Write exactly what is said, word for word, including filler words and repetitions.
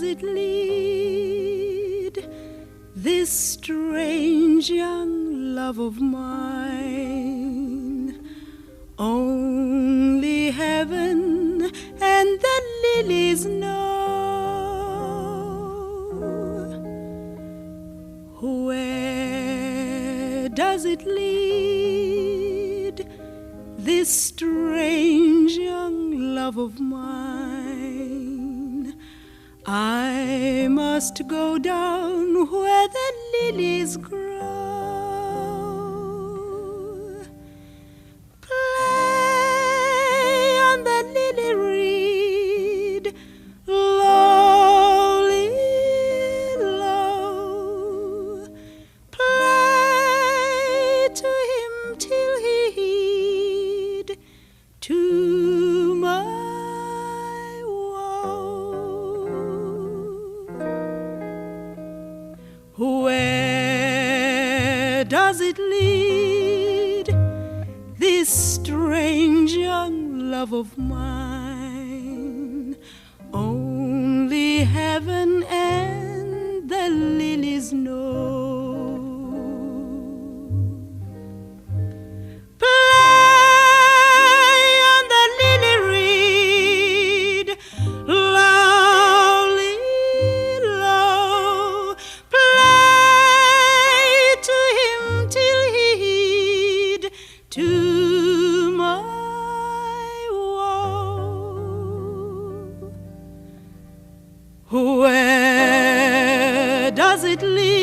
it lead, this strange young love of mine? Only heaven and the lilies know. Where does it lead, this strange young love of mine? I must go down where the lilies grow, play on the lily reed, lowly low, play to him till he heed to my woe. Where does it lead, this strange young love of mine? Only heaven and the lilies know. Play on the lily reed, lowly low, play to him till he heed to my woe. Where does it lead,